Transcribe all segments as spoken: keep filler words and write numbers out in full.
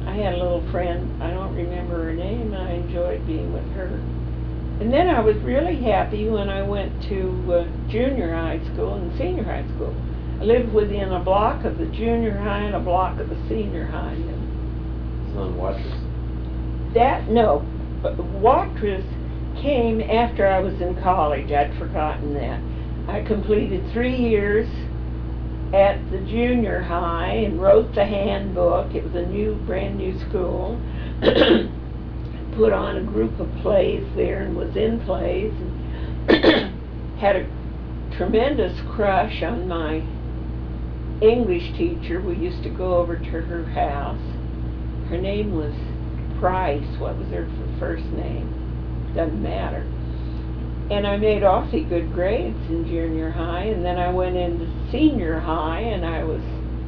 I had a little friend, I don't remember her name, and I enjoyed being with her. And then I was really happy when I went to uh, junior high school and senior high school. I lived within a block of the junior high and a block of the senior high. And it's on Watrous? That, no. But Watrous came after I was in college. I'd forgotten that. I completed three years at the junior high and wrote the handbook. It was a new, brand new school. Put on a group of plays there and was in plays. And had a tremendous crush on my English teacher. We used to go over to her house. Her name was Price. What was her first name? Doesn't matter. And I made awfully good grades in junior high, and then I went into senior high, and I was,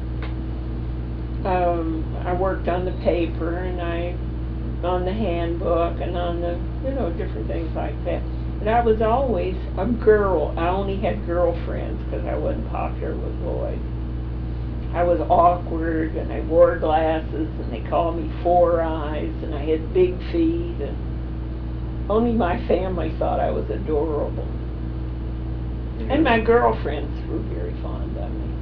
um, I worked on the paper, and I, on the handbook, and on the, you know, different things like that. But I was always a girl. I only had girlfriends because I wasn't popular with boys. I was awkward, and I wore glasses, and they called me Four Eyes, and I had big feet, and only my family thought I was adorable. And my girlfriends were very fond of me.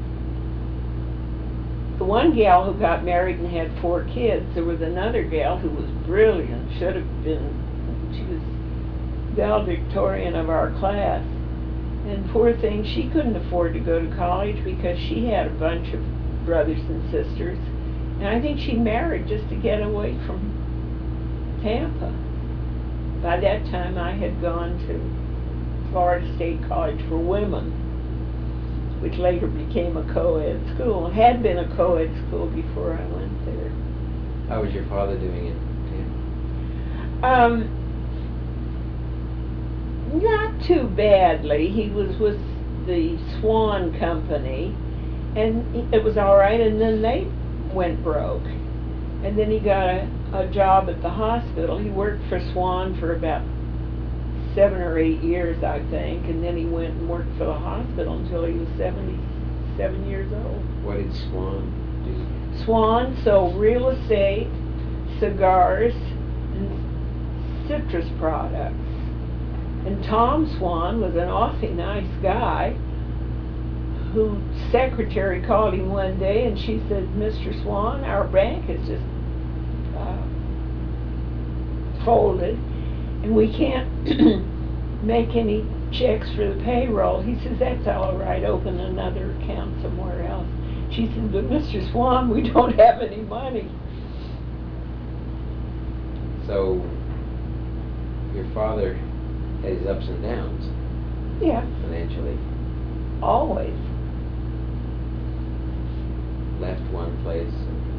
The one gal who got married and had four kids, there was another gal who was brilliant, should have been, she was valedictorian of our class. And poor thing, she couldn't afford to go to college because she had a bunch of brothers and sisters. And I think she married just to get away from Tampa. By that time, I had gone to Florida State College for Women, which later became a co-ed school. It had been a co-ed school before I went there. How was your father doing it, Tam? Um, not too badly. He was with the Swan Company, and it was all right, and then they went broke. And then he got a, a job at the hospital. He worked for Swan for about seven or eight years, I think, and then he went and worked for the hospital until he was seventy-seven years old. What did Swan do? Swan sold real estate, cigars, and citrus products. And Tom Swan was an awfully nice guy whose secretary called him one day and she said, Mister Swan, our bank is just uh, folded and we can't make any checks for the payroll. He says, that's all right, open another account somewhere else. She said, but Mister Swan, we don't have any money. So, your father had his ups and downs. Yes. Financially. Always. Left one place.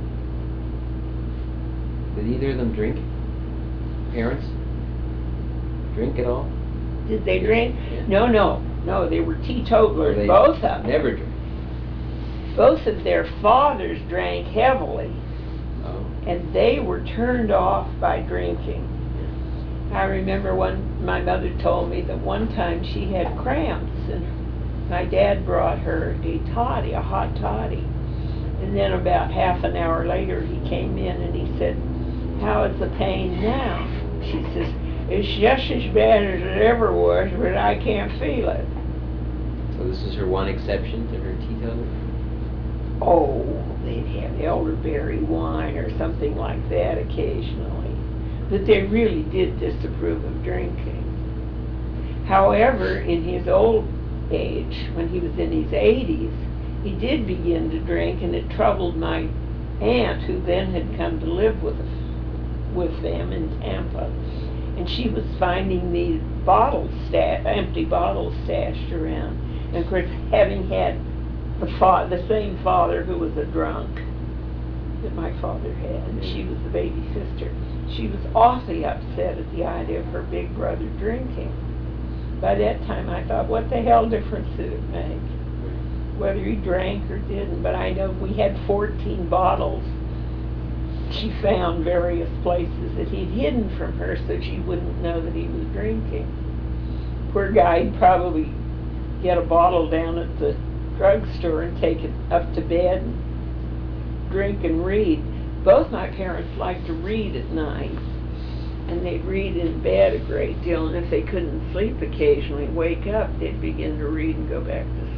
Did either of them drink? Parents? Drink at all? Did they drink? Yeah. No, no. No, they were teetotalers, They both of them. Never drank. Both of their fathers drank heavily. Oh. And they were turned off by drinking. I remember when my mother told me that one time she had cramps and my dad brought her a toddy, a hot toddy. And then about half an hour later he came in and he said, how is the pain now? She says, it's just as bad as it ever was, but I can't feel it. So this is her one exception to her teetotal? Oh, they'd have elderberry wine or something like that occasionally. But they really did disapprove of drinking. However, in his old age, when he was in his eighties, he did begin to drink, and it troubled my aunt, who then had come to live with with them in Tampa. And she was finding these bottles, sta- empty bottles stashed around. And of course, having had the, fa- the same father who was a drunk that my father had, and she was the baby sister, she was awfully upset at the idea of her big brother drinking. By that time I thought, what the hell difference did it make? Whether he drank or didn't. But I know we had fourteen bottles she found various places that he'd hidden from her so she wouldn't know that he was drinking. Poor guy, he'd probably get a bottle down at the drugstore and take it up to bed and drink and read. both my parents liked to read at night, and they'd read in bed a great deal, and if they couldn't sleep occasionally, wake up, they'd begin to read and go back to